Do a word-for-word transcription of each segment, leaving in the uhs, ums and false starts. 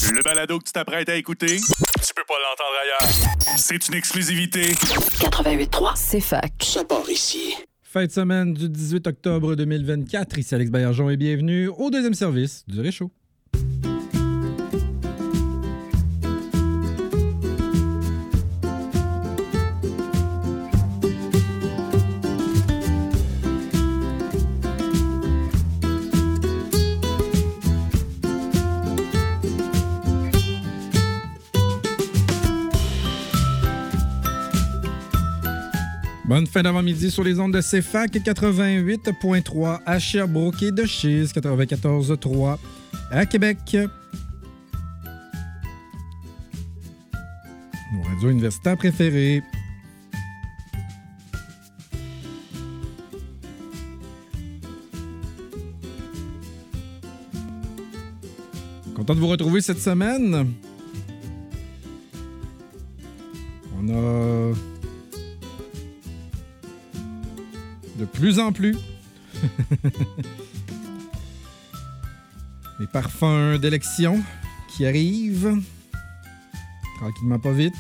Le balado que tu t'apprêtes à écouter, tu peux pas l'entendre ailleurs. C'est une exclusivité. quatre-vingt-huit trois, C'est fac. ça part ici. Fin de semaine du dix-huit octobre deux mille vingt-quatre. Ici Alex Baillargeon et bienvenue au deuxième service du Réchaud. Bonne fin d'avant-midi sur les ondes de C F A C quatre-vingt-huit point trois à Sherbrooke et de Chiz quatre-vingt-quatorze point trois à Québec. Nos radios universitaires préférées. Content de vous retrouver cette semaine. On a... de plus en plus. Les parfums d'élection qui arrivent. Tranquillement, pas vite.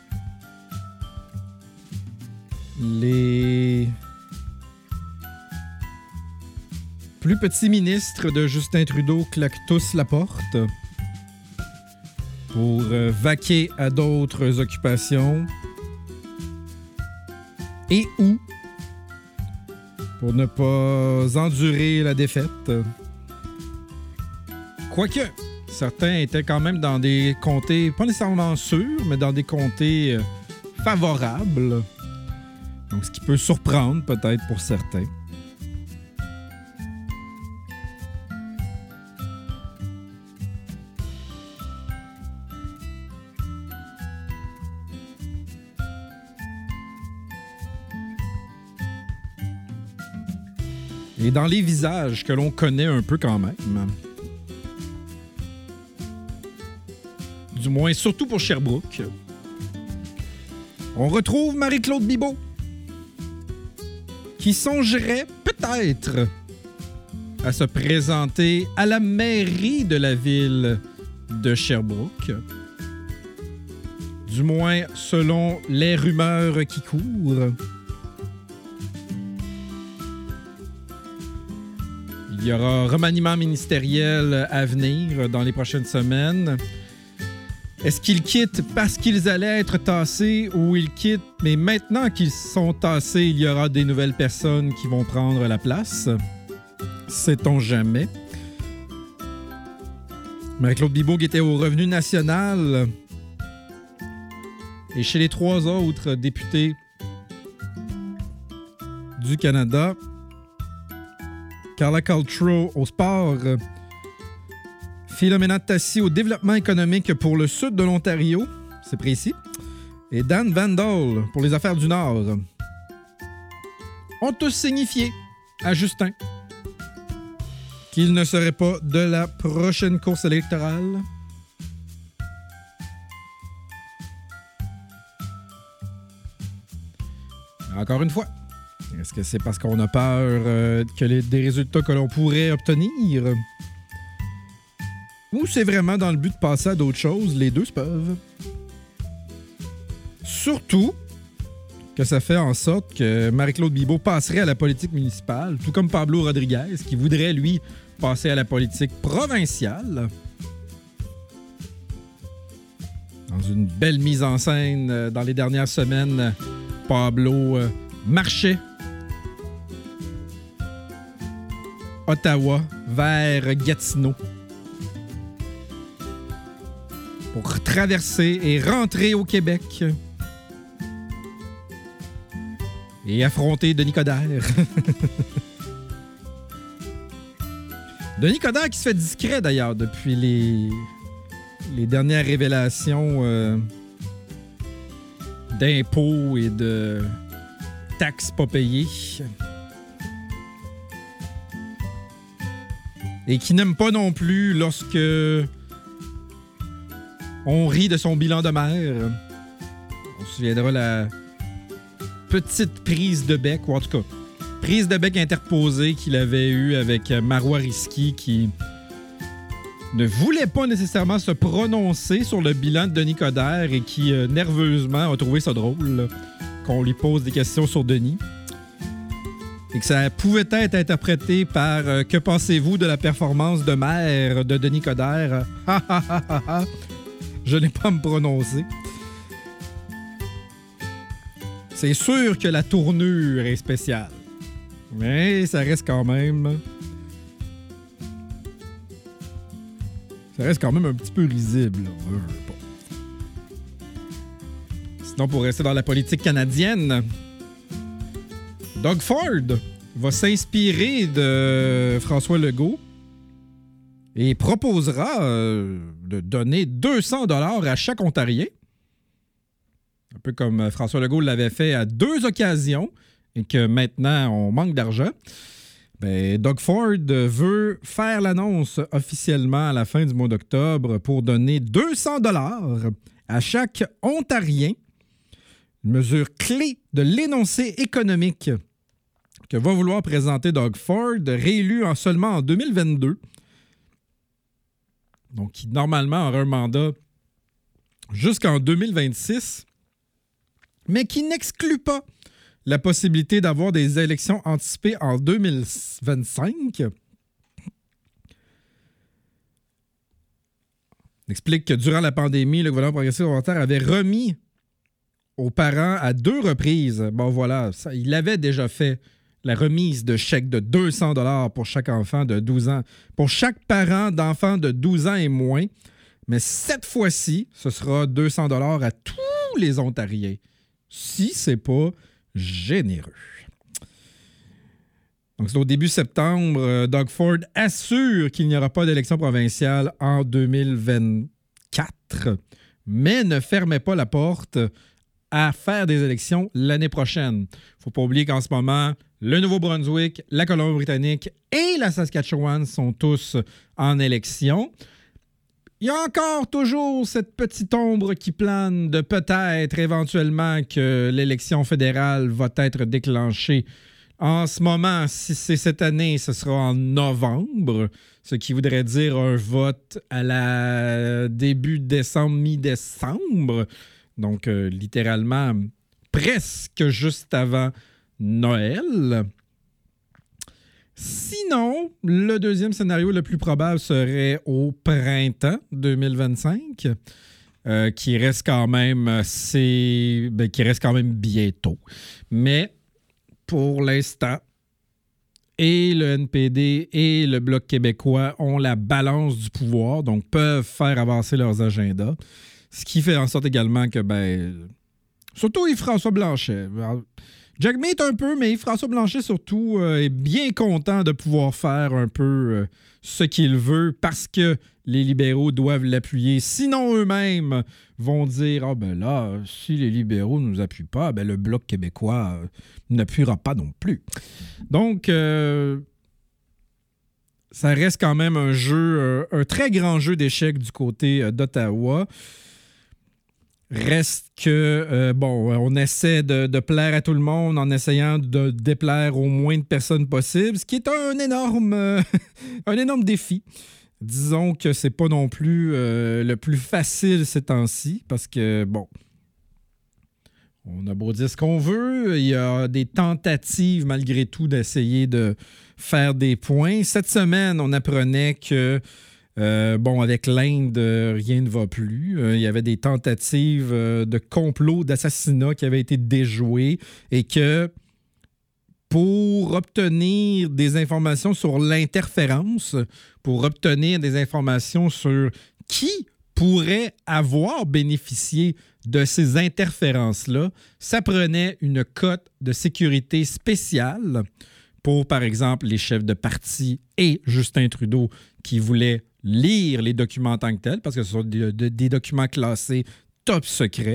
Les plus petits ministres de Justin Trudeau claquent tous la porte pour euh, vaquer à d'autres occupations. Et où pour ne pas endurer la défaite. Quoique, certains étaient quand même dans des comtés, pas nécessairement sûrs, mais dans des comtés favorables. Donc, ce qui peut surprendre peut-être pour certains. Et dans les visages que l'on connaît un peu quand même. Du moins, surtout pour Sherbrooke. On retrouve Marie-Claude Bibeau, qui songerait peut-être à se présenter à la mairie de la ville de Sherbrooke. Du moins, selon les rumeurs qui courent. Il y aura remaniement ministériel à venir dans les prochaines semaines. Est-ce qu'ils quittent parce qu'ils allaient être tassés ou ils quittent, mais maintenant qu'ils sont tassés, il y aura des nouvelles personnes qui vont prendre la place? Sait-on jamais? Marie-Claude Bibeau qui était au Revenu national et chez les trois autres députés du Canada, Carla Caltrow au sport, Philomena Tassi au développement économique pour le sud de l'Ontario, c'est précis, et Dan Vandal pour les affaires du Nord, ont tous signifié à Justin qu'il ne serait pas de la prochaine course électorale. Encore une fois, est-ce que c'est parce qu'on a peur euh, que les, des résultats que l'on pourrait obtenir? Ou c'est vraiment dans le but de passer à d'autres choses? Les deux se peuvent. Surtout que ça fait en sorte que Marie-Claude Bibeau passerait à la politique municipale, tout comme Pablo Rodriguez, qui voudrait, lui, passer à la politique provinciale. Dans une belle mise en scène, euh, dans les dernières semaines, Pablo euh, marchait Ottawa vers Gatineau pour traverser et rentrer au Québec et affronter Denis Coderre. Denis Coderre qui se fait discret d'ailleurs depuis les, les dernières révélations euh, d'impôts et de taxes pas payées. Et qui n'aime pas non plus lorsque on rit de son bilan de mer. On se souviendra la petite prise de bec, ou en tout cas, prise de bec interposée qu'il avait eue avec Marois Risky qui ne voulait pas nécessairement se prononcer sur le bilan de Denis Coderre et qui, euh, nerveusement, a trouvé ça drôle là, qu'on lui pose des questions sur Denis. Et que ça pouvait être interprété par euh, « Que pensez-vous de la performance de maire de Denis Coderre? » Ha ha ha ha ha. Je n'ai pas à me prononcer. C'est sûr que la tournure est spéciale. Mais ça reste quand même... Ça reste quand même un petit peu risible. Là. Sinon, pour rester dans la politique canadienne, Doug Ford va s'inspirer de François Legault et proposera euh, de donner deux cents dollars à chaque Ontarien. Un peu comme François Legault l'avait fait à deux occasions et que maintenant, on manque d'argent. Ben, Doug Ford veut faire l'annonce officiellement à la fin du mois d'octobre pour donner deux cents dollars à chaque Ontarien. Une mesure clé de l'énoncé économique que va vouloir présenter Doug Ford, réélu en seulement en deux mille vingt-deux. Donc, qui normalement aura un mandat jusqu'en deux mille vingt-six, mais qui n'exclut pas la possibilité d'avoir des élections anticipées en deux mille vingt-cinq. On explique que durant la pandémie, le gouvernement progressiste volontaire avait remis aux parents à deux reprises, bon voilà, ça, il avait déjà fait la remise de chèques de deux cents dollars pour chaque enfant de douze ans, pour chaque parent d'enfants de douze ans et moins. Mais cette fois-ci, ce sera deux cents dollars à tous les Ontariens. Si c'est pas généreux. Donc, c'est au début septembre, Doug Ford assure qu'il n'y aura pas d'élection provinciale en deux mille vingt-quatre, mais ne fermait pas la porte à faire des élections l'année prochaine. Il ne faut pas oublier qu'en ce moment, le Nouveau-Brunswick, la Colombie-Britannique et la Saskatchewan sont tous en élection. Il y a encore toujours cette petite ombre qui plane de peut-être éventuellement que l'élection fédérale va être déclenchée. En ce moment, si c'est cette année, ce sera en novembre, ce qui voudrait dire un vote à la début décembre, mi-décembre. Donc, euh, littéralement, presque juste avant Noël. Sinon, le deuxième scénario le plus probable serait au printemps deux mille vingt-cinq, euh, qui reste quand même c'est, ben, qui reste quand même bientôt. Mais pour l'instant, et le N P D et le Bloc québécois ont la balance du pouvoir, donc peuvent faire avancer leurs agendas. Ce qui fait en sorte également que, ben, surtout Yves-François Blanchet. Jack Meat un peu, mais Yves-François Blanchet surtout euh, est bien content de pouvoir faire un peu euh, ce qu'il veut parce que les libéraux doivent l'appuyer. Sinon, eux-mêmes vont dire « Ah ben là, si les libéraux ne nous appuient pas, ben le Bloc québécois euh, n'appuiera pas non plus. » Donc, euh, ça reste quand même un jeu, euh, un très grand jeu d'échecs du côté euh, d'Ottawa. Reste que, euh, bon, on essaie de, de plaire à tout le monde en essayant de déplaire au moins de personnes possible, ce qui est un énorme, euh, un énorme défi. Disons que c'est pas non plus euh, le plus facile ces temps-ci, parce que, bon, on a beau dire ce qu'on veut, il y a des tentatives malgré tout d'essayer de faire des points. Cette semaine, on apprenait que Euh, bon, avec l'Inde, euh, rien ne va plus. Euh, il y avait des tentatives euh, de complot, d'assassinat qui avaient été déjouées et que pour obtenir des informations sur l'interférence, pour obtenir des informations sur qui pourrait avoir bénéficié de ces interférences-là, ça prenait une cote de sécurité spéciale pour, par exemple, les chefs de parti et Justin Trudeau qui voulaient lire les documents en tant que tels, parce que ce sont des, des documents classés top secret.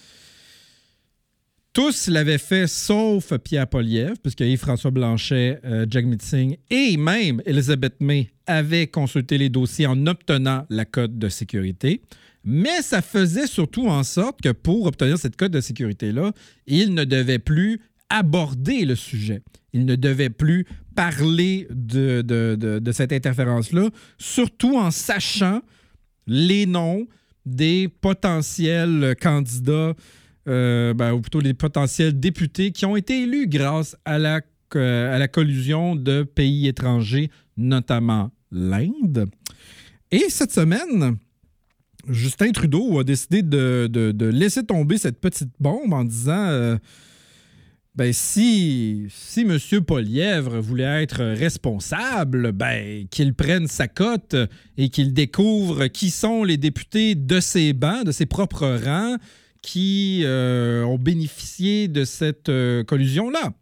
Tous l'avaient fait, sauf Pierre Poilievre, puisque Yves-François Blanchet, euh, Jagmeet Singh et même Elizabeth May avaient consulté les dossiers en obtenant la cote de sécurité. Mais ça faisait surtout en sorte que pour obtenir cette cote de sécurité-là, ils ne devaient plus aborder le sujet. Il ne devait plus parler de, de, de, de cette interférence-là, surtout en sachant les noms des potentiels candidats, euh, ben, ou plutôt les potentiels députés qui ont été élus grâce à la, euh, à la collusion de pays étrangers, notamment l'Inde. Et cette semaine, Justin Trudeau a décidé de, de, de laisser tomber cette petite bombe en disant euh, ben si, si M. Poilievre voulait être responsable, ben qu'il prenne sa cote et qu'il découvre qui sont les députés de ses bancs, de ses propres rangs, qui euh, ont bénéficié de cette euh, collusion-là.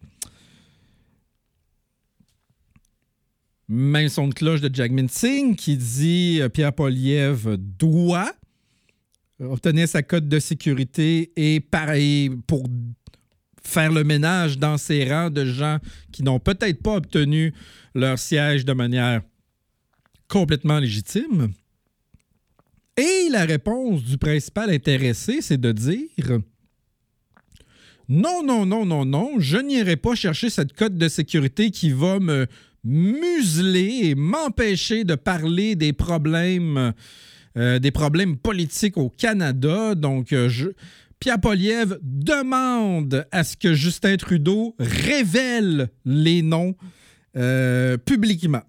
Même son de cloche de Jagmeet Singh qui dit euh, Pierre Poilievre doit obtenir sa cote de sécurité et pareil pour faire le ménage dans ses rangs de gens qui n'ont peut-être pas obtenu leur siège de manière complètement légitime. Et la réponse du principal intéressé, c'est de dire non, non, non, non, non, je n'irai pas chercher cette cote de sécurité qui va me museler et m'empêcher de parler des problèmes, euh, des problèmes politiques au Canada. Donc, euh, je, Pierre Poilievre demande à ce que Justin Trudeau révèle les noms euh, publiquement.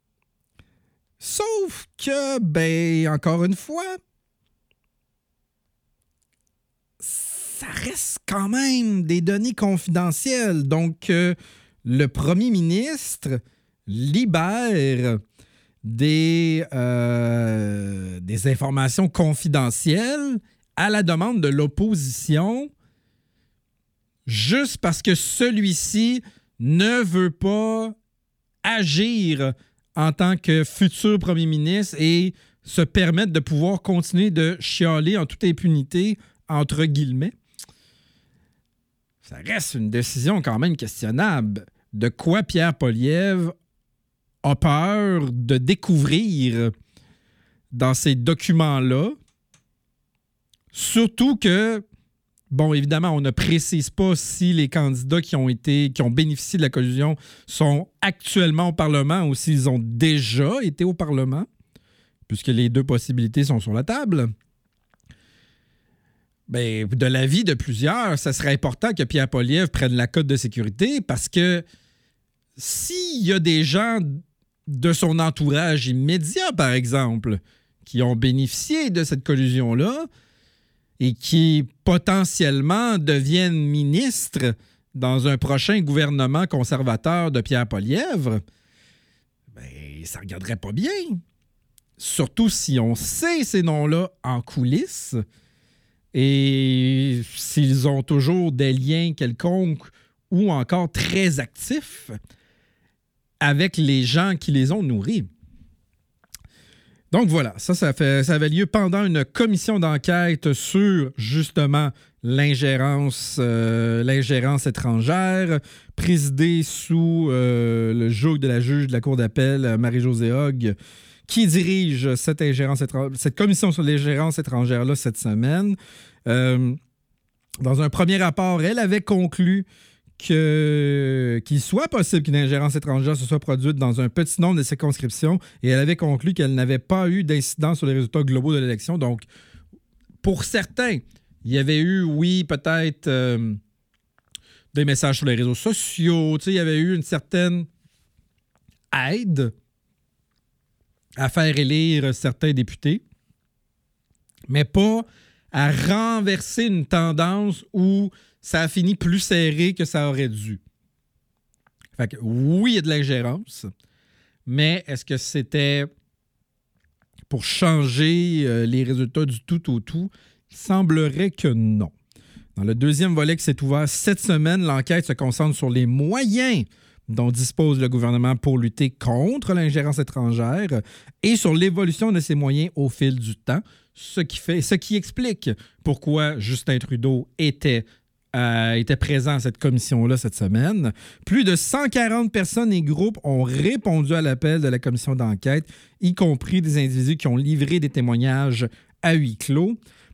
Sauf que, ben, encore une fois, ça reste quand même des données confidentielles. Donc, euh, le premier ministre libère des, euh, des informations confidentielles à la demande de l'opposition juste parce que celui-ci ne veut pas agir en tant que futur premier ministre et se permettre de pouvoir continuer de chialer en toute impunité, entre guillemets. Ça reste une décision quand même questionnable. De quoi Pierre Poilievre a peur de découvrir dans ces documents-là. Surtout que, bon, évidemment, on ne précise pas si les candidats qui ont été, qui ont bénéficié de la collusion sont actuellement au Parlement ou s'ils ont déjà été au Parlement, puisque les deux possibilités sont sur la table. Bien, de l'avis de plusieurs, ça serait important que Pierre Poilievre prenne la cote de sécurité parce que s'il y a des gens de son entourage immédiat, par exemple, qui ont bénéficié de cette collusion-là et qui potentiellement deviennent ministres dans un prochain gouvernement conservateur de Pierre Poilievre, bien, ça ne regarderait pas bien. Surtout si on sait ces noms-là en coulisses et s'ils ont toujours des liens quelconques ou encore très actifs avec les gens qui les ont nourris. Donc voilà, ça, ça, fait, ça avait lieu pendant une commission d'enquête sur, justement, l'ingérence, euh, l'ingérence étrangère, présidée sous euh, le joug de la juge de la Cour d'appel, Marie-Josée Hogg, qui dirige cette, ingérence étrangère, cette commission sur l'ingérence étrangère-là cette semaine. Euh, dans un premier rapport, elle avait conclu Que, qu'il soit possible qu'une ingérence étrangère se soit produite dans un petit nombre de circonscriptions et elle avait conclu qu'elle n'avait pas eu d'incidence sur les résultats globaux de l'élection. Donc, pour certains, il y avait eu, oui, peut-être euh, des messages sur les réseaux sociaux. Tu sais, il y avait eu une certaine aide à faire élire certains députés, mais pas à renverser une tendance où ça a fini plus serré que ça aurait dû. Fait que oui, il y a de l'ingérence, mais est-ce que c'était pour changer euh, les résultats du tout au tout? Il semblerait que non. Dans le deuxième volet qui s'est ouvert cette semaine, l'enquête se concentre sur les moyens dont dispose le gouvernement pour lutter contre l'ingérence étrangère et sur l'évolution de ces moyens au fil du temps, ce qui, fait, ce qui explique pourquoi Justin Trudeau était Euh, était présent à cette commission-là cette semaine. Plus de cent quarante personnes et groupes ont répondu à l'appel de la commission d'enquête, y compris des individus qui ont livré des témoignages à huis clos.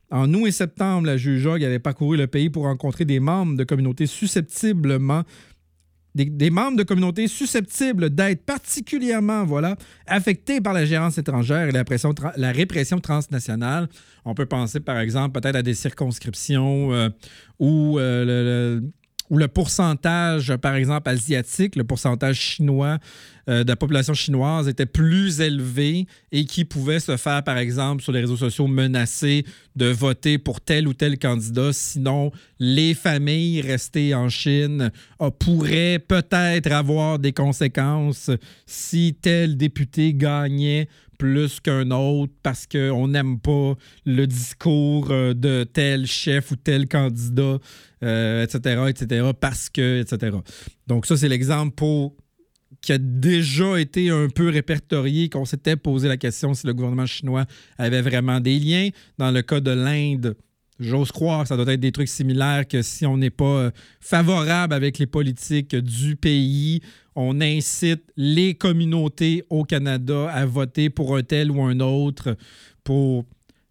En août et septembre, la juge Hogg avait parcouru le pays pour rencontrer des membres de communautés susceptiblement Des, des membres de communautés susceptibles d'être particulièrement voilà, affectés par la gérance étrangère et la, pression, la répression transnationale. On peut penser, par exemple, peut-être à des circonscriptions euh, où, euh, le, le, où le pourcentage, par exemple, asiatique, le pourcentage chinois euh, de la population chinoise était plus élevé et qui pouvait se faire, par exemple, sur les réseaux sociaux, menacer de voter pour tel ou tel candidat. Sinon, les familles restées en Chine euh, pourraient peut-être avoir des conséquences si tel député gagnait plus qu'un autre parce qu'on n'aime pas le discours de tel chef ou tel candidat, euh, et cetera, et cetera, parce que, et cetera. Donc ça, c'est l'exemple pour... qui a déjà été un peu répertorié, qu'on s'était posé la question si le gouvernement chinois avait vraiment des liens. Dans le cas de l'Inde, j'ose croire que ça doit être des trucs similaires, que si on n'est pas favorable avec les politiques du pays, on incite les communautés au Canada à voter pour un tel ou un autre pour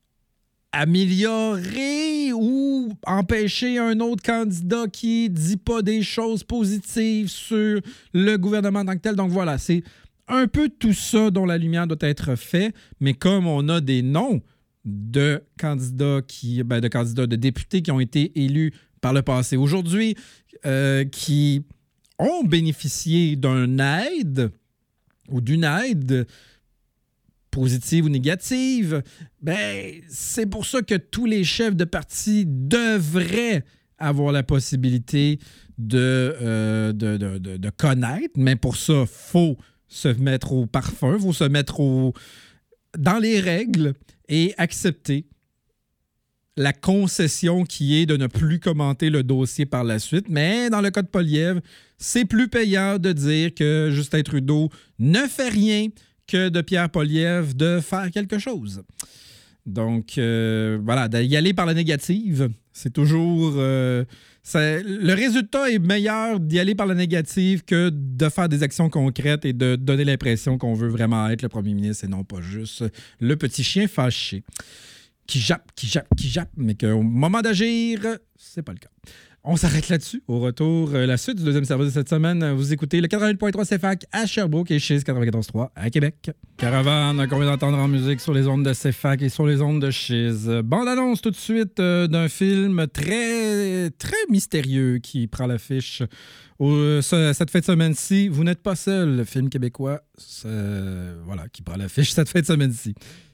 améliorer ou empêcher un autre candidat qui dit pas des choses positives sur le gouvernement en tant que tel. Donc voilà, c'est un peu tout ça dont la lumière doit être faite, mais comme on a des noms de candidats, qui, ben de candidats, de députés qui ont été élus par le passé aujourd'hui, euh, qui ont bénéficié d'une aide ou d'une aide positive ou négative, ben, c'est pour ça que tous les chefs de parti devraient avoir la possibilité de, euh, de, de, de, de connaître, mais pour ça, il faut se mettre au parfum, il faut se mettre au, dans les règles et accepter la concession qui est de ne plus commenter le dossier par la suite. Mais dans le cas de Poilievre, c'est plus payant de dire que Justin Trudeau ne fait rien que de Pierre Poilievre de faire quelque chose. Donc, euh, voilà, d'y aller par la négative, c'est toujours... Euh, c'est, le résultat est meilleur d'y aller par la négative que de faire des actions concrètes et de donner l'impression qu'on veut vraiment être le premier ministre et non pas juste le petit chien fâché qui jappe, qui jappe, qui jappe, mais qu'au moment d'agir, c'est pas le cas. On s'arrête là-dessus. Au retour, la suite du deuxième service de cette semaine, vous écoutez le quatre-vingt-huit point trois C F A C à Sherbrooke et Chiz quatre-vingt-quatorze point trois à Québec. Caravane qu'on vient d'entendre en musique sur les ondes de C F A C et sur les ondes de Chiz. Bande-annonce tout de suite euh, d'un film très, très mystérieux qui prend l'affiche au, ce, cette fin de semaine-ci. Vous n'êtes pas seul, le film québécois voilà, qui prend l'affiche cette fin de semaine-ci.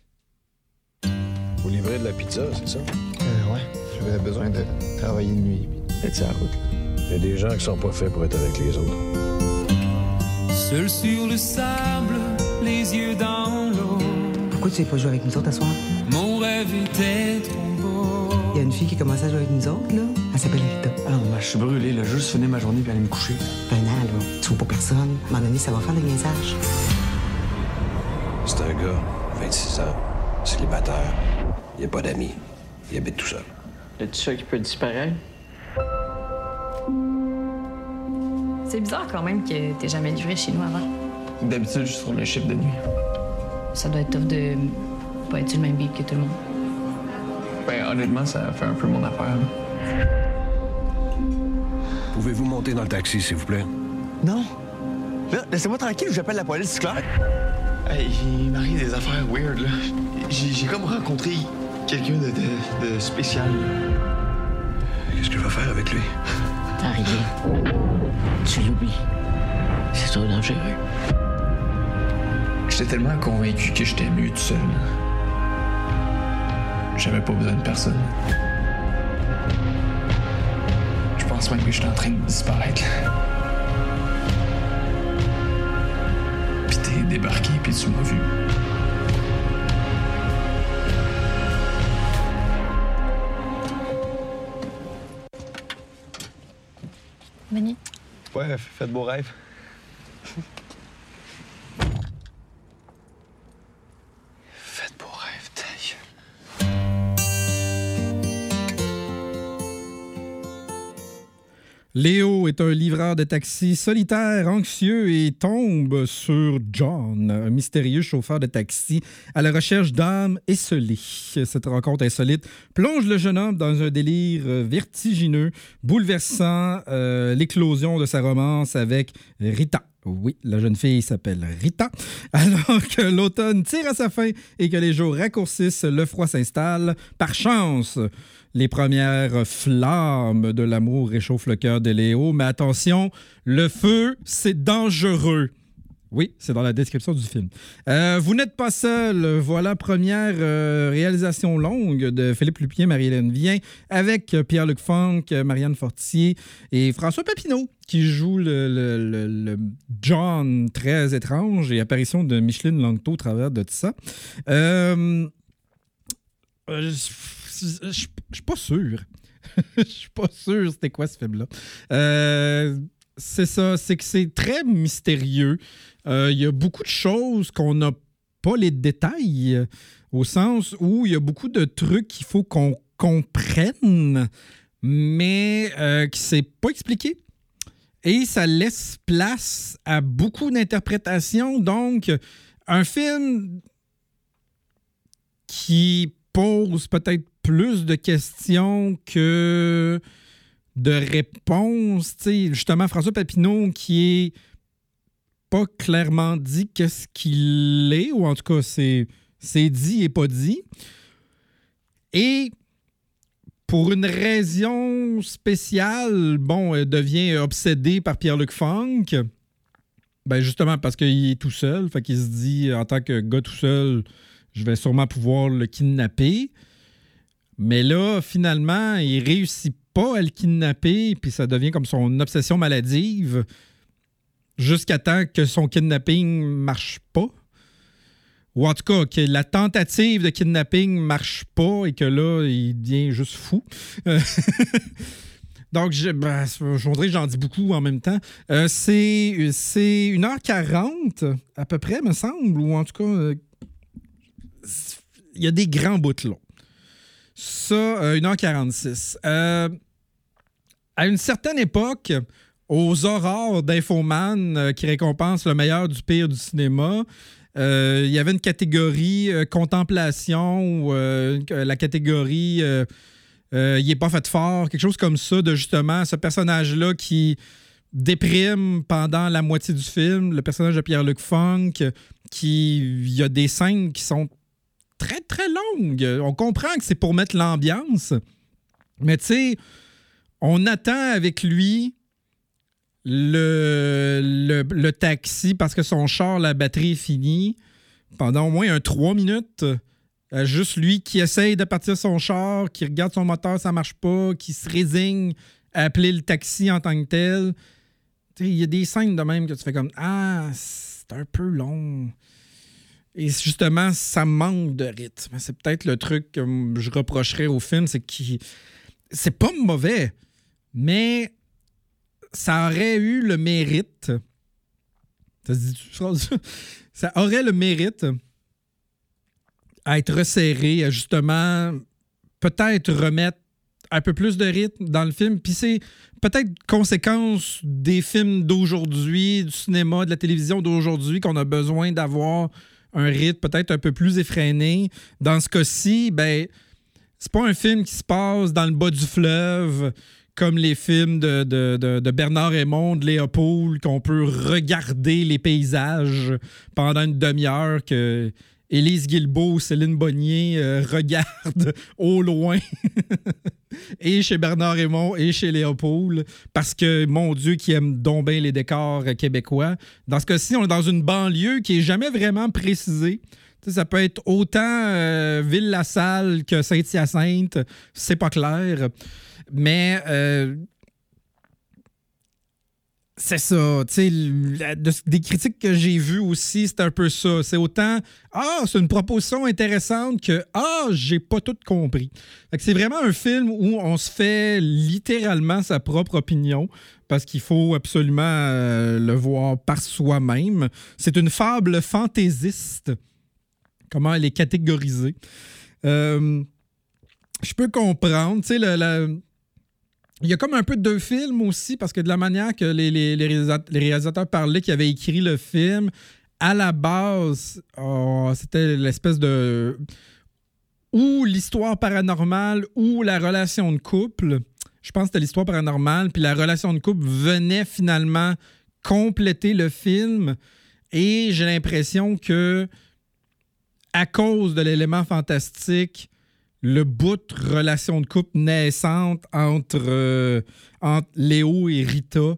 Vous livrez de la pizza, c'est ça? Euh, ouais. J'avais besoin de travailler de nuit. Être sur la route. Il y a des gens qui sont pas faits pour être avec les autres. Seul sur le sable, les yeux dans l'eau. Pourquoi tu sais pas jouer avec nous autres à soir? Mon rêve était trop beau. Il y a une fille qui commence à jouer avec nous autres, là. Elle s'appelle Rita. Ah non, moi, je suis brûlé, là. Juste finir ma journée puis aller me coucher. Ben non, là. Tu vois pas personne. À un moment donné, ça va faire le niaisage. C'est un gars, vingt-six ans, célibataire. Il n'y a pas d'amis. Il habite tout seul. Y'a-tu ça qui peut disparaître? C'est bizarre quand même que t'aies jamais livré chez nous avant. D'habitude, je suis sur le chiffre de nuit. Ça doit être tough de pas être sur le même beat que tout le monde. Ben, honnêtement, ça fait un peu mon affaire. Là. Pouvez-vous monter dans le taxi, s'il vous plaît? Non. Là, laissez-moi tranquille ou j'appelle la police, c'est clair? Hey, il m'arrive des affaires weird, là. J'ai, j'ai comme rencontré quelqu'un de, de, de spécial. Qu'est-ce que je vais faire avec lui? T'as rien. Tu l'oublies. C'est trop dangereux. J'étais tellement convaincu que j'étais mieux tout seul. J'avais pas besoin de personne. Je pense même que j'étais en train de disparaître. Puis t'es débarqué, puis tu m'as vu. Bonnie? Ouais, faites beaux rêves. Faites beaux rêves, ta gueule. Léo est un livreur de taxi solitaire, anxieux et tombe sur John, un mystérieux chauffeur de taxi à la recherche d'âmes esselées. Cette rencontre insolite plonge le jeune homme dans un délire vertigineux, bouleversant euh, l'éclosion de sa romance avec Rita. Oui, la jeune fille s'appelle Rita. Alors que l'automne tire à sa fin et que les jours raccourcissent, le froid s'installe. Par chance, les premières flammes de l'amour réchauffent le cœur de Léo. Mais attention, le feu, c'est dangereux. Oui, c'est dans la description du film. Euh, vous n'êtes pas seul. Voilà, première euh, réalisation longue de Philippe Lupien, Marie-Hélène Vien, avec Pierre-Luc Funk, Marianne Fortier et François Papineau, qui joue le, le, le, le John très étrange, et apparition de Micheline Langto au travers de tout ça. Euh, euh, je suis pas sûr. Je suis pas sûr c'était quoi ce film-là. Euh, c'est ça, c'est que c'est très mystérieux. Il euh, y a beaucoup de choses qu'on n'a pas les détails, euh, au sens où il y a beaucoup de trucs qu'il faut qu'on comprenne, mais euh, qui ne s'est pas expliqué. Et ça laisse place à beaucoup d'interprétations. Donc, un film qui pose peut-être plus de questions que de réponses. T'sais, justement, François Papineau qui est pas clairement dit qu'est-ce qu'il est, ou en tout cas, c'est, c'est dit et pas dit. Et pour une raison spéciale, bon, elle devient obsédé par Pierre-Luc Funk. Ben justement parce qu'il est tout seul. Fait qu'il se dit, en tant que gars tout seul, je vais sûrement pouvoir le kidnapper. Mais là, finalement, il réussit pas à le kidnapper, puis ça devient comme son obsession maladive, jusqu'à temps que son kidnapping marche pas. Ou en tout cas, que la tentative de kidnapping marche pas et que là, il devient juste fou. Donc, je, ben, je voudrais que j'en dis beaucoup en même temps. Euh, c'est, c'est une heure quarante, à peu près, me semble, ou en tout cas, euh, il y a des grands bouts longs. Ça, euh, une heure quarante-six. Euh, à une certaine époque, aux aurores d'Infoman euh, qui récompense le meilleur du pire du cinéma, euh, il y avait une catégorie euh, contemplation ou euh, la catégorie euh, euh, il est pas fait fort, quelque chose comme ça, de justement ce personnage-là qui déprime pendant la moitié du film, le personnage de Pierre-Luc Funk, qui il y a des scènes qui sont très, très longues. On comprend que c'est pour mettre l'ambiance, mais tu sais, on attend avec lui le, le, le taxi parce que son char, la batterie est finie pendant au moins un trois minutes. Euh, juste lui qui essaye de partir son char, qui regarde son moteur, ça marche pas, qui se résigne à appeler le taxi en tant que tel. Il y a des scènes de même que tu fais comme « Ah, c'est un peu long ». Et justement, ça manque de rythme. C'est peut-être le truc que je reprocherais au film, c'est qu'il... C'est pas mauvais, mais ça aurait eu le mérite... Ça se dit-tu? Ça aurait le mérite à être resserré, à justement peut-être remettre un peu plus de rythme dans le film. Puis c'est peut-être conséquence des films d'aujourd'hui, du cinéma, de la télévision d'aujourd'hui, qu'on a besoin d'avoir un rythme peut-être un peu plus effréné. Dans ce cas-ci, ben, c'est pas un film qui se passe dans le bas du fleuve, comme les films de, de, de, de Bernard Raymond, de Léopold, qu'on peut regarder les paysages pendant une demi-heure, que Élise Guilbeault, Céline Bonnier euh, regardent au loin. Et chez Bernard Raymond et chez Léopold, parce que, mon Dieu, qui aime donc bien les décors québécois. Dans ce cas-ci, on est dans une banlieue qui n'est jamais vraiment précisée. Tu sais, ça peut être autant euh, Ville-la-Salle que Saint-Hyacinthe, c'est pas clair. Mais euh, c'est ça, tu sais, des critiques que j'ai vues aussi, c'est un peu ça. C'est autant « Ah, c'est une proposition intéressante » que « Ah, j'ai pas tout compris ». Fait que c'est vraiment un film où on se fait littéralement sa propre opinion parce qu'il faut absolument euh, le voir par soi-même. C'est une fable fantaisiste. Comment elle est catégorisée. Euh, je peux comprendre, tu sais, le... le il y a comme un peu de deux films aussi, parce que de la manière que les, les, les, réalisateurs, les réalisateurs parlaient qui avaient écrit le film, à la base, oh, c'était l'espèce de... ou l'histoire paranormale ou la relation de couple. Je pense que c'était l'histoire paranormale, puis la relation de couple venait finalement compléter le film. Et j'ai l'impression que, à cause de l'élément fantastique, le bout de relation de couple naissante entre, euh, entre Léo et Rita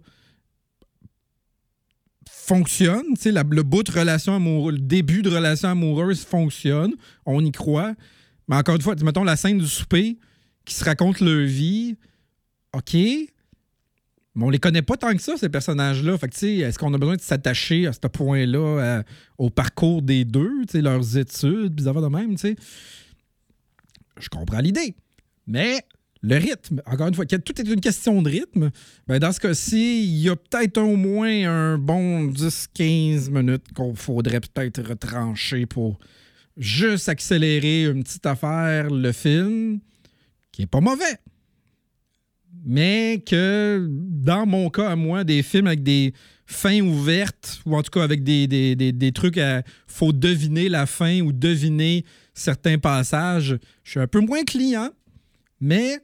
fonctionne. La, le bout de relation amoureuse, le début de relation amoureuse fonctionne. On y croit. Mais encore une fois, mettons la scène du souper qui se raconte leur vie. OK. Mais on les connaît pas tant que ça, ces personnages-là. Fait que, tu sais, est-ce qu'on a besoin de s'attacher à ce point-là, à, au parcours des deux, tu sais, leurs études, bizarre de même, tu sais? Je comprends l'idée. Mais le rythme, encore une fois, tout est une question de rythme. Ben, dans ce cas-ci, il y a peut-être au moins un bon dix à quinze minutes qu'on faudrait peut-être retrancher pour juste accélérer une petite affaire, le film, qui est pas mauvais. Mais que, dans mon cas à moi, des films avec des fins ouvertes, ou en tout cas avec des, des, des, des trucs à... faut deviner la fin ou deviner certains passages, je suis un peu moins client, mais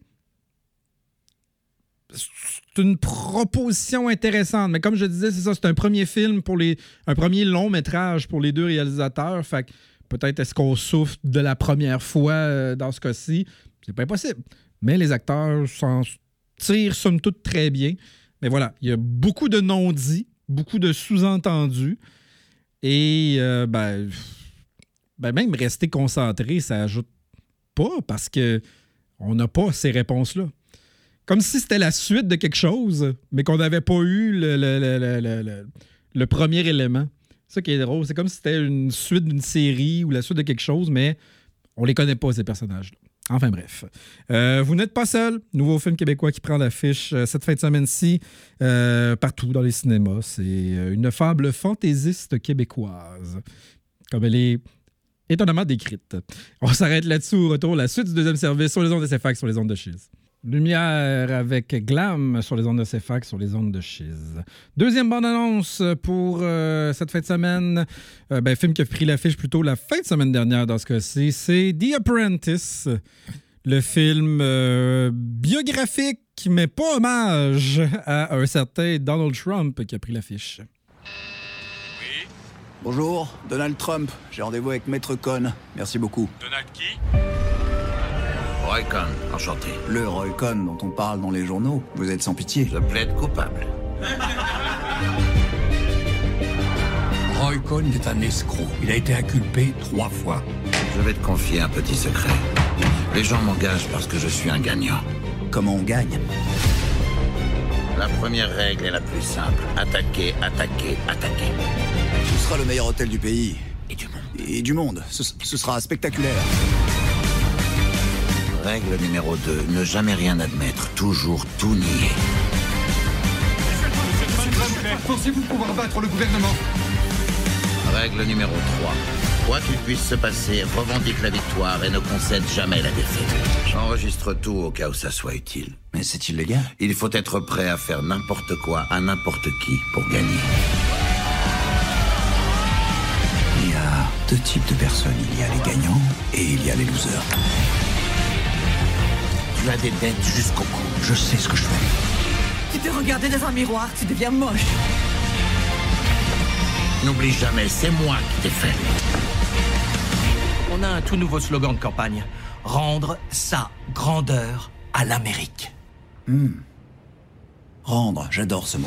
c'est une proposition intéressante. Mais comme je disais, c'est ça, c'est un premier film pour les... un premier long métrage pour les deux réalisateurs. Fait que peut-être est-ce qu'on souffre de la première fois euh, dans ce cas-ci. C'est pas impossible. Mais les acteurs s'en tirent somme toute très bien. Mais voilà, il y a beaucoup de non-dits, beaucoup de sous-entendus. Et euh, ben, ben même rester concentré, ça ajoute pas parce que on n'a pas ces réponses-là. Comme si c'était la suite de quelque chose, mais qu'on n'avait pas eu le, le, le, le, le, le, le premier élément. C'est ça qui est drôle. C'est comme si c'était une suite d'une série ou la suite de quelque chose, mais on les connaît pas, ces personnages-là. Enfin bref. Euh, vous n'êtes pas seul. Nouveau film québécois qui prend l'affiche euh, cette fin de semaine-ci, euh, partout dans les cinémas. C'est euh, une fable fantaisiste québécoise, comme elle est étonnamment décrite. On s'arrête là-dessus au retour. La suite du deuxième service sur les ondes de S F A Q, sur les ondes de Chiz. Lumière avec Glam sur les ondes de S F A Q, sur les ondes de Chiz. Deuxième bande-annonce pour euh, cette fin de semaine. Euh, ben, film qui a pris l'affiche plutôt la fin de semaine dernière dans ce cas-ci. C'est The Apprentice, le film euh, biographique, mais pas hommage à un certain Donald Trump qui a pris l'affiche. Oui. Bonjour, Donald Trump. J'ai rendez-vous avec Maître Cohn. Merci beaucoup. Donald qui? Roy Cohn, enchanté. Le Roy Cohn dont on parle dans les journaux. Vous êtes sans pitié. Je plaide coupable. Roy Cohn est un escroc. Il a été inculpé trois fois. Je vais te confier un petit secret. Les gens m'engagent parce que je suis un gagnant. Comment on gagne? La première règle est la plus simple. Attaquer, attaquer, attaquer. Ce sera le meilleur hôtel du pays. Et du monde. Et du monde. Ce, ce sera spectaculaire. Règle numéro deux, ne jamais rien admettre, toujours tout nier. Pensez-vous pouvoir battre le gouvernement? Règle numéro trois, quoi qu'il puisse se passer, revendique la victoire et ne concède jamais la défaite. J'enregistre tout au cas où ça soit utile. Mais c'est illégal. Il faut être prêt à faire n'importe quoi à n'importe qui pour gagner. Il y a deux types de personnes. Il y a les gagnants et il y a les losers. Tu as des dettes jusqu'au cou. Je sais ce que je fais. Tu te regardes dans un miroir, tu deviens moche. N'oublie jamais, c'est moi qui t'ai fait. On a un tout nouveau slogan de campagne. Rendre sa grandeur à l'Amérique. Hmm. Rendre, j'adore ce mot.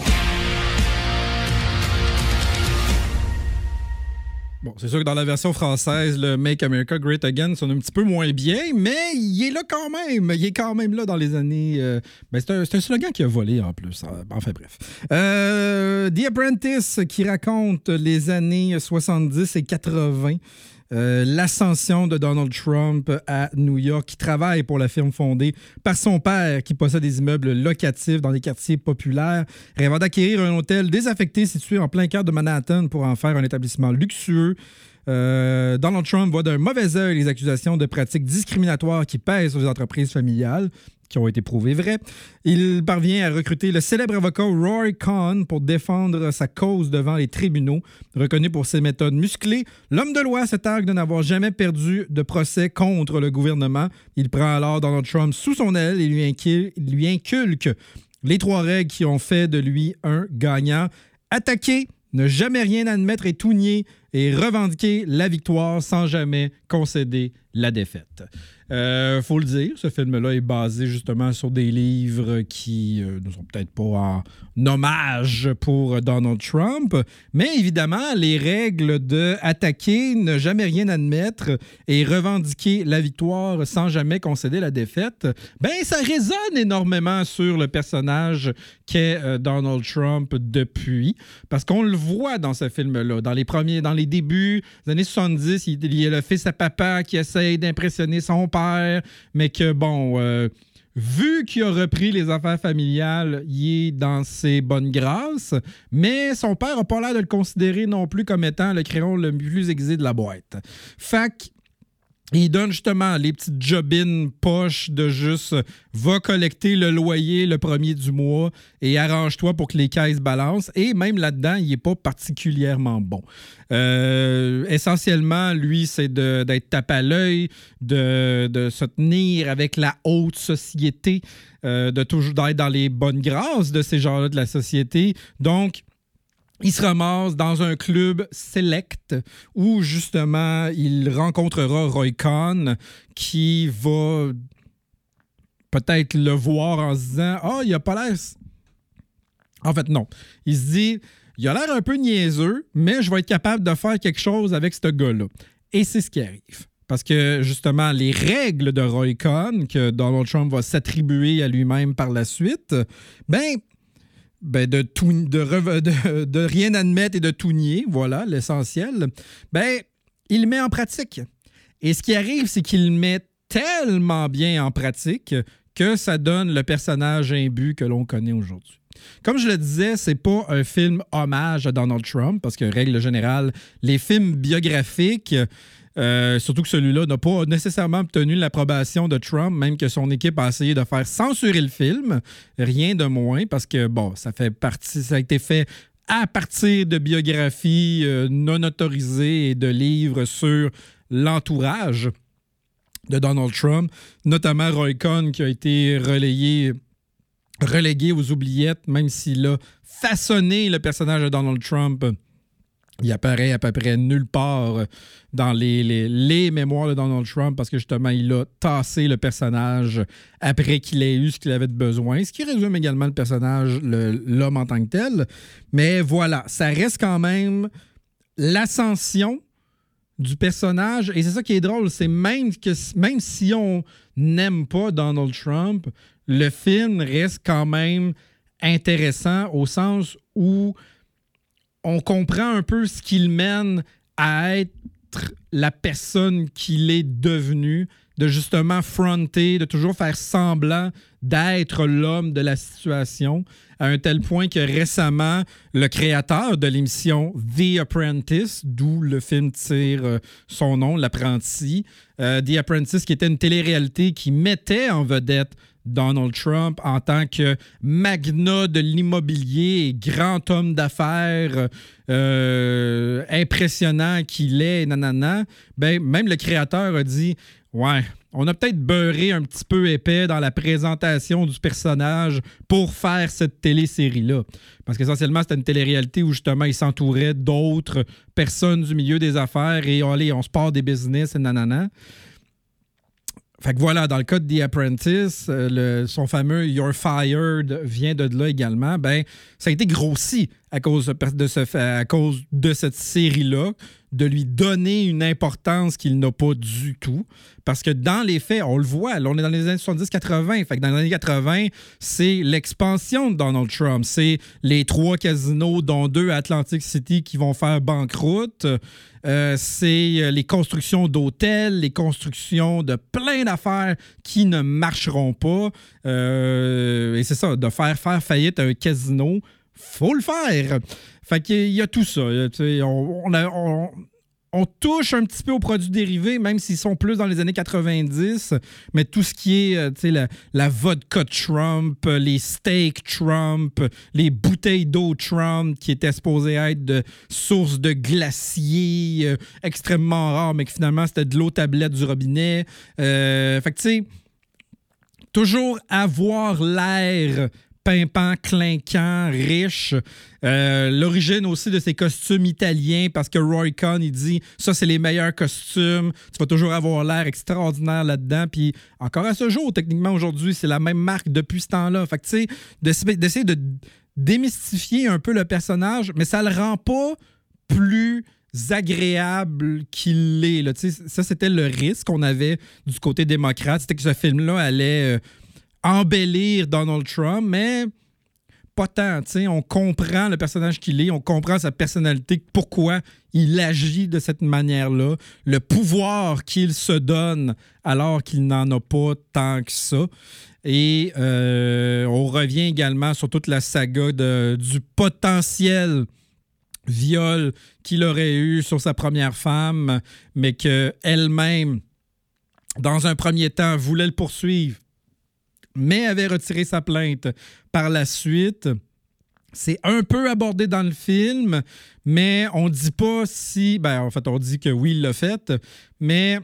Bon, c'est sûr que dans la version française, le Make America Great Again sonne un petit peu moins bien, mais il est là quand même. Il est quand même là dans les années... Euh, ben c'est, un, c'est un slogan qui a volé en plus. Enfin bref. Euh, The Apprentice qui raconte les années soixante-dix et quatre-vingts. Euh, l'ascension de Donald Trump à New York, qui travaille pour la firme fondée par son père, qui possède des immeubles locatifs dans des quartiers populaires, rêvant d'acquérir un hôtel désaffecté situé en plein cœur de Manhattan pour en faire un établissement luxueux. Euh, Donald Trump voit d'un mauvais œil les accusations de pratiques discriminatoires qui pèsent sur les entreprises familiales. qui ont été prouvés vrais. Il parvient à recruter le célèbre avocat Roy Cohn pour défendre sa cause devant les tribunaux. Reconnu pour ses méthodes musclées, l'homme de loi se targue de n'avoir jamais perdu de procès contre le gouvernement. Il prend alors Donald Trump sous son aile et lui, inqui- lui inculque les trois règles qui ont fait de lui un gagnant. Attaquer, ne jamais rien admettre et tout nier, et revendiquer la victoire sans jamais concéder la défaite. Euh, faut le dire, ce film-là est basé justement sur des livres qui euh, ne sont peut-être pas en hommage pour Donald Trump, mais évidemment, les règles de attaquer, ne jamais rien admettre et revendiquer la victoire sans jamais concéder la défaite, ben ça résonne énormément sur le personnage qu'est euh, Donald Trump depuis, parce qu'on le voit dans ce film-là, dans les premiers, dans les débuts des années soixante-dix, il, il y a le fils à papa qui essaye d'impressionner son père, mais que, bon, euh, vu qu'il a repris les affaires familiales, il est dans ses bonnes grâces, mais son père n'a pas l'air de le considérer non plus comme étant le crayon le plus aiguisé de la boîte. Fait que il donne justement les petites jobines poches de juste va collecter le loyer le premier du mois et arrange-toi pour que les caisses balancent. Et même là-dedans, il n'est pas particulièrement bon. Euh, essentiellement, lui, c'est de, d'être tape à l'œil, de, de se tenir avec la haute société, euh, de toujours d'être dans les bonnes grâces de ces gens-là de la société. Donc, il se ramasse dans un club select où, justement, il rencontrera Roy Cohn qui va peut-être le voir en se disant « Ah, oh, il a pas l'air... » En fait, non. Il se dit « Il a l'air un peu niaiseux, mais je vais être capable de faire quelque chose avec ce gars-là. » Et c'est ce qui arrive. Parce que, justement, les règles de Roy Cohn, que Donald Trump va s'attribuer à lui-même par la suite, ben... Ben de, tout, de, de, de rien admettre et de tout nier, voilà l'essentiel, ben il le met en pratique. Et ce qui arrive, c'est qu'il le met tellement bien en pratique que ça donne le personnage imbu que l'on connaît aujourd'hui. Comme je le disais, c'est pas un film hommage à Donald Trump, parce que, règle générale, les films biographiques... Euh, surtout que celui-là n'a pas nécessairement obtenu l'approbation de Trump, même que son équipe a essayé de faire censurer le film. Rien de moins, parce que, bon, ça fait partie, ça a été fait à partir de biographies euh, non autorisées et de livres sur l'entourage de Donald Trump, notamment Roy Cohn qui a été relayé, relégué aux oubliettes, même s'il a façonné le personnage de Donald Trump. Il apparaît à peu près nulle part dans les, les, les mémoires de Donald Trump parce que justement, il a tassé le personnage après qu'il ait eu ce qu'il avait de besoin, ce qui résume également le personnage, le, l'homme en tant que tel. Mais voilà, ça reste quand même l'ascension du personnage. Et c'est ça qui est drôle, c'est même, que, même si on n'aime pas Donald Trump, le film reste quand même intéressant au sens où on comprend un peu ce qu'il mène à être la personne qu'il est devenu, de justement fronter, de toujours faire semblant d'être l'homme de la situation, à un tel point que récemment, le créateur de l'émission The Apprentice, d'où le film tire son nom, L'Apprenti, euh, The Apprentice, qui était une télé-réalité qui mettait en vedette Donald Trump en tant que magnat de l'immobilier et grand homme d'affaires euh, impressionnant qu'il est, nanana, ben, même le créateur a dit « Ouais, on a peut-être beurré un petit peu épais dans la présentation du personnage pour faire cette télésérie-là. » Parce qu'essentiellement, c'était une télé-réalité où justement, il s'entourait d'autres personnes du milieu des affaires et allez, on se part des business et nanana. Fait que voilà, dans le cas de The Apprentice, euh, le, son fameux « You're fired » vient de là également. Ben, ça a été grossi à cause de, ce, à cause de cette série-là, de lui donner une importance qu'il n'a pas du tout. Parce que dans les faits, on le voit, là, on est dans les années soixante-dix quatre-vingt. Fait que dans les années quatre-vingt, c'est l'expansion de Donald Trump. C'est les trois casinos, dont deux à Atlantic City, qui vont faire banqueroute. Euh, c'est les constructions d'hôtels, les constructions de plein d'affaires qui ne marcheront pas. Euh, et c'est ça, de faire faire faillite un casino, faut le faire. Fait qu'il y a tout ça. On, on, a, on, on touche un petit peu aux produits dérivés, même s'ils sont plus dans les années quatre-vingt-dix, mais tout ce qui est, euh, tu sais, la, la vodka Trump, les steaks Trump, les bouteilles d'eau Trump, qui étaient supposées être de sources de glaciers euh, extrêmement rares, mais que finalement, c'était de l'eau tablette du robinet. Euh, fait que, tu sais, toujours avoir l'air pimpant, clinquant, riche. Euh, l'origine aussi de ces costumes italiens, parce que Roy Cohn, il dit « ça, c'est les meilleurs costumes. Tu vas toujours avoir l'air extraordinaire là-dedans. » Puis encore à ce jour, techniquement, aujourd'hui, c'est la même marque depuis ce temps-là. Fait que, tu sais, d'essayer de démystifier un peu le personnage, mais ça le rend pas plus agréable qu'il l'est. Là. Ça, c'était le risque qu'on avait du côté démocrate. C'était que ce film-là allait... Euh, embellir Donald Trump, mais pas tant. T'sais. On comprend le personnage qu'il est, on comprend sa personnalité, pourquoi il agit de cette manière-là, le pouvoir qu'il se donne alors qu'il n'en a pas tant que ça. Et euh, on revient également sur toute la saga de, du potentiel viol qu'il aurait eu sur sa première femme, mais qu'elle-même, dans un premier temps, voulait le poursuivre, mais avait retiré sa plainte par la suite. C'est un peu abordé dans le film, mais on ne dit pas si... Ben, en fait, on dit que oui, il l'a fait, mais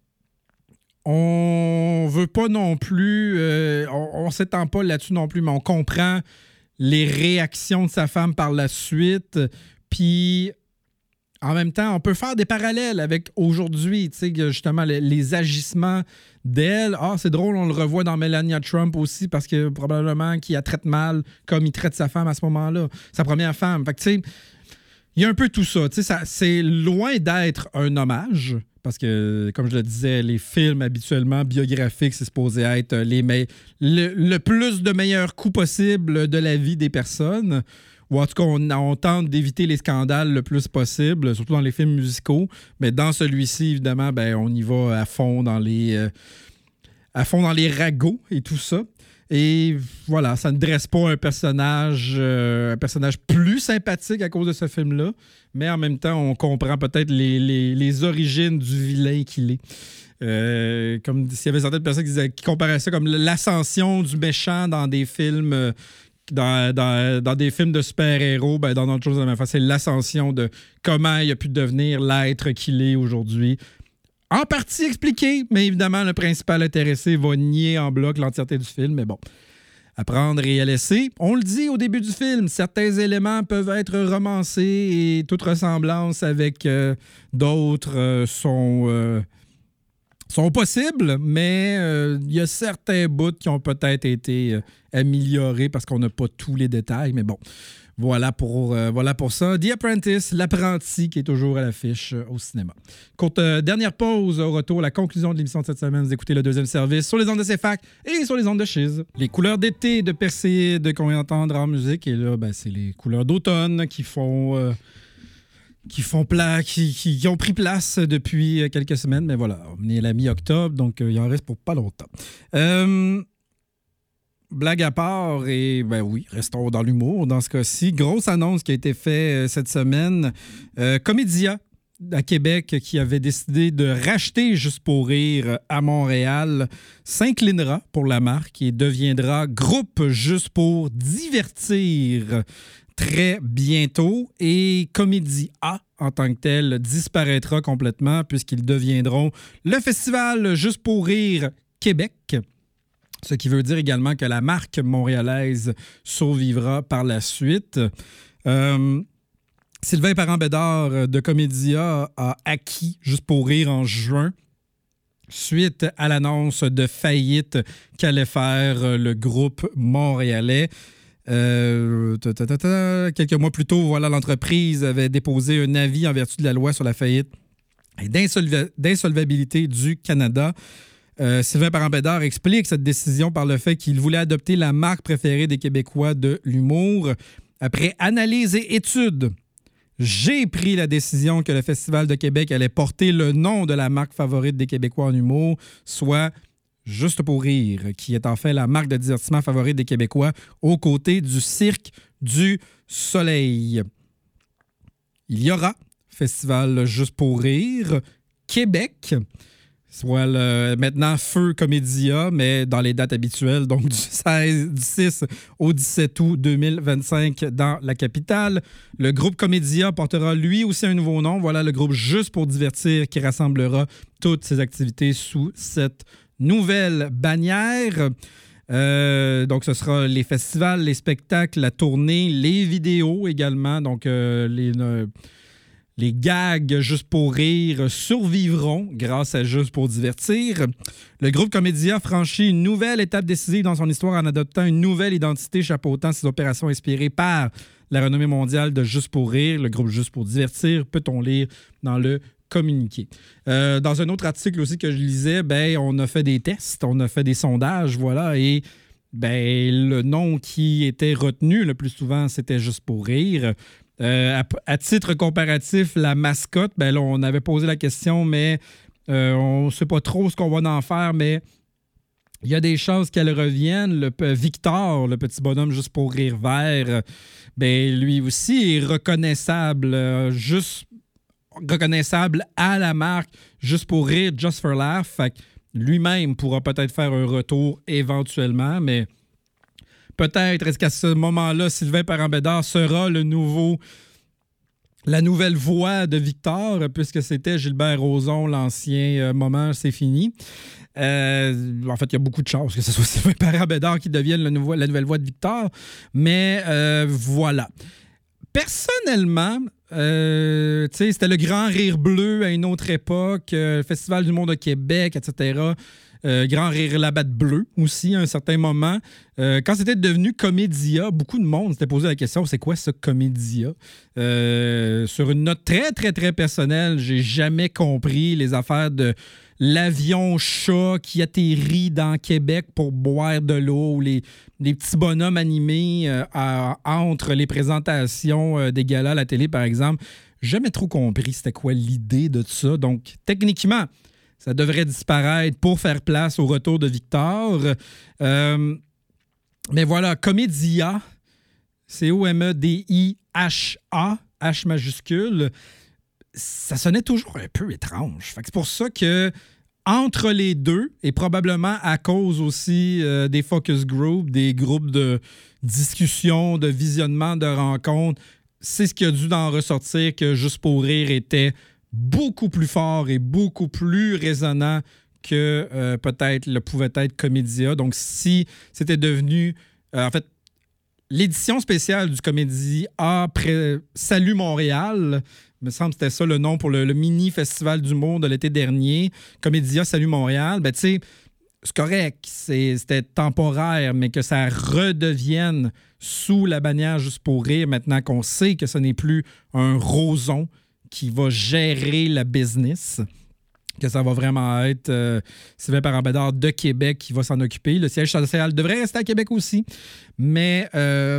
on veut pas non plus... Euh, on ne s'étend pas là-dessus non plus, mais on comprend les réactions de sa femme par la suite, puis... En même temps, on peut faire des parallèles avec aujourd'hui, tu sais, justement, les, les agissements d'elle. Ah, c'est drôle, on le revoit dans Melania Trump aussi, parce que probablement qu'il la traite mal comme il traite sa femme à ce moment-là, sa première femme. Fait que, tu sais, il y a un peu tout ça. Tu sais, ça, c'est loin d'être un hommage, parce que, comme je le disais, les films habituellement biographiques, c'est supposé être les me- le, le plus de meilleurs coups possible de la vie des personnes. Ou en tout cas, on, on tente d'éviter les scandales le plus possible, surtout dans les films musicaux. Mais dans celui-ci, évidemment, ben, on y va à fond dans les euh, à fond dans les ragots et tout ça. Et voilà, ça ne dresse pas un personnage, euh, un personnage plus sympathique à cause de ce film-là. Mais en même temps, on comprend peut-être les, les, les origines du vilain qu'il est. Euh, comme s'il y avait certaines personnes qui, disaient, qui comparaient ça comme l'ascension du méchant dans des films... Euh, Dans, dans, dans des films de super-héros, ben, dans d'autres choses de la même façon, c'est l'ascension de comment il a pu devenir l'être qu'il est aujourd'hui. En partie expliqué, mais évidemment, le principal intéressé va nier en bloc l'entièreté du film. Mais bon, à prendre et à laisser. On le dit au début du film, certains éléments peuvent être romancés et toute ressemblance avec euh, d'autres euh, sont... Euh, sont possibles, mais il euh, y a certains bouts qui ont peut-être été euh, améliorés parce qu'on n'a pas tous les détails, mais bon, voilà pour, euh, voilà pour ça. The Apprentice, l'apprenti qui est toujours à l'affiche euh, au cinéma. Courte euh, dernière pause, au retour, la conclusion de l'émission de cette semaine. Vous écoutez le deuxième service sur les ondes de C F A C et sur les ondes de Chiz. Les couleurs d'été de Perséide qu'on vient d'entendre en musique, et là, ben, c'est les couleurs d'automne qui font... Euh, qui font pla- qui, qui, qui ont pris place depuis quelques semaines, mais voilà, on est à la mi-octobre, donc euh, il en reste pour pas longtemps. Euh, blague à part, et ben oui, restons dans l'humour dans ce cas-ci. Grosse annonce qui a été faite euh, cette semaine. Euh, Comédia à Québec, qui avait décidé de racheter Juste pour rire à Montréal, s'inclinera pour la marque et deviendra Groupe Juste pour divertir très bientôt, et Comédie A, en tant que tel, disparaîtra complètement puisqu'ils deviendront le festival Juste pour rire Québec, ce qui veut dire également que la marque montréalaise survivra par la suite. Euh, Sylvain Parent-Bédard de Comédia a acquis Juste pour rire en juin, suite à l'annonce de faillite qu'allait faire le groupe montréalais. Euh, ta, ta, ta, ta. Quelques mois plus tôt, voilà, l'entreprise avait déposé un avis en vertu de la loi sur la faillite et d'insolva- d'insolvabilité du Canada. Euh, Sylvain Parent-Bédard explique cette décision par le fait qu'il voulait adopter la marque préférée des Québécois de l'humour. Après analyse et étude, j'ai pris la décision que le Festival de Québec allait porter le nom de la marque favorite des Québécois en humour, soit Juste pour rire, qui est en fait la marque de divertissement favorite des Québécois aux côtés du Cirque du Soleil. Il y aura festival Juste pour rire. Québec, soit le, maintenant Feu Comédia, mais dans les dates habituelles, donc du, seize, du six au dix-sept août deux mille vingt-cinq dans la capitale. Le groupe Comédia portera lui aussi un nouveau nom. Voilà le groupe Juste pour divertir qui rassemblera toutes ses activités sous cette nouvelle bannière. Euh, donc, ce sera les festivals, les spectacles, la tournée, les vidéos également. Donc, euh, les... Euh, Les gags Juste pour rire survivront grâce à Juste pour divertir. Le groupe Comédia franchit une nouvelle étape décisive dans son histoire en adoptant une nouvelle identité chapeautant ses opérations inspirées par la renommée mondiale de Juste pour rire. Le groupe Juste pour divertir, peut-on lire dans le communiqué. Euh, dans un autre article aussi que je lisais, ben, on a fait des tests, on a fait des sondages, voilà, et ben, le nom qui était retenu le plus souvent, c'était Juste pour rire. Euh, à, à titre comparatif, la mascotte, ben là, on avait posé la question, mais euh, on ne sait pas trop ce qu'on va en faire, mais il y a des chances qu'elle revienne. Le, Victor, le petit bonhomme Juste pour rire vert, ben lui aussi est reconnaissable, euh, juste reconnaissable à la marque Juste pour rire, Just for Laugh. Fait que lui-même pourra peut-être faire un retour éventuellement, mais peut-être, est-ce qu'à ce moment-là, Sylvain Parent-Bédard sera le nouveau, la nouvelle voix de Victor, puisque c'était Gilbert Rozon, l'ancien euh, moment, c'est fini. Euh, en fait, il y a beaucoup de chances que ce soit Sylvain Parent-Bédard qui devienne le nouveau, la nouvelle voix de Victor, mais euh, voilà. Personnellement, euh, tu sais, c'était le Grand Rire Bleu à une autre époque, euh, le Festival du monde de Québec, et cetera, Euh, Grand Rire Labatt Bleu aussi à un certain moment. Euh, quand c'était devenu Comédia, beaucoup de monde s'était posé la question, c'est quoi ce Comédia? Euh, sur une note très, très, très personnelle, j'ai jamais compris les affaires de l'avion chat qui atterrit dans Québec pour boire de l'eau, ou les, les petits bonhommes animés euh, à, entre les présentations euh, des galas à la télé, par exemple. J'ai jamais trop compris c'était quoi l'idée de ça. Donc, techniquement, ça devrait disparaître pour faire place au retour de Victor. Euh, mais voilà, Comédia, C O M E D I H A, H majuscule, ça sonnait toujours un peu étrange. Fait que c'est pour ça que entre les deux, et probablement à cause aussi euh, des focus groups, des groupes de discussion, de visionnement, de rencontres, c'est ce qui a dû en ressortir que Juste pour rire était beaucoup plus fort et beaucoup plus résonnant que euh, peut-être le pouvait être Comédia. Donc, si c'était devenu... Euh, en fait, l'édition spéciale du Comédia après Salut Montréal, il me semble que c'était ça le nom pour le, le mini-festival d'humour de l'été dernier, Comédia Salut Montréal, ben tu sais, c'est correct, c'est, c'était temporaire, mais que ça redevienne sous la bannière Juste pour rire, maintenant qu'on sait que ce n'est plus un Rozon qui va gérer la business, que ça va vraiment être euh, Sylvain Parent-Bédard de Québec qui va s'en occuper. Le siège social devrait rester à Québec aussi, mais euh,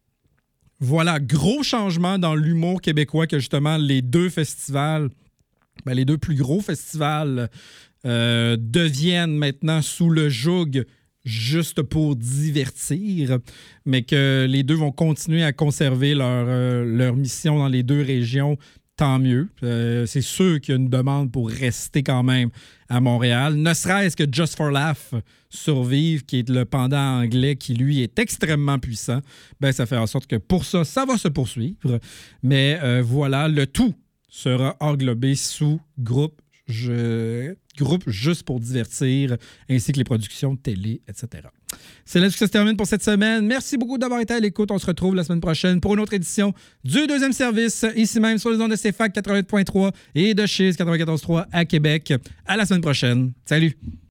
voilà, gros changement dans l'humour québécois que justement les deux festivals, ben, les deux plus gros festivals euh, deviennent maintenant sous le joug Juste pour divertir, mais que les deux vont continuer à conserver leur, euh, leur mission dans les deux régions. Tant mieux. Euh, c'est sûr qu'il y a une demande pour rester quand même à Montréal. Ne serait-ce que Just for Laugh survive, qui est le pendant anglais, qui lui est extrêmement puissant. Ben, ça fait en sorte que pour ça, ça va se poursuivre. Mais euh, voilà, le tout sera englobé sous groupe, je, groupe Juste pour divertir, ainsi que les productions de télé, et cetera. C'est là que ça se termine pour cette semaine. Merci beaucoup d'avoir été à l'écoute. On se retrouve la semaine prochaine pour une autre édition du deuxième service, ici même sur les ondes de C F A C quatre-vingt-huit point trois et de Chiz quatre-vingt-quatorze point trois à Québec. À la semaine prochaine. Salut!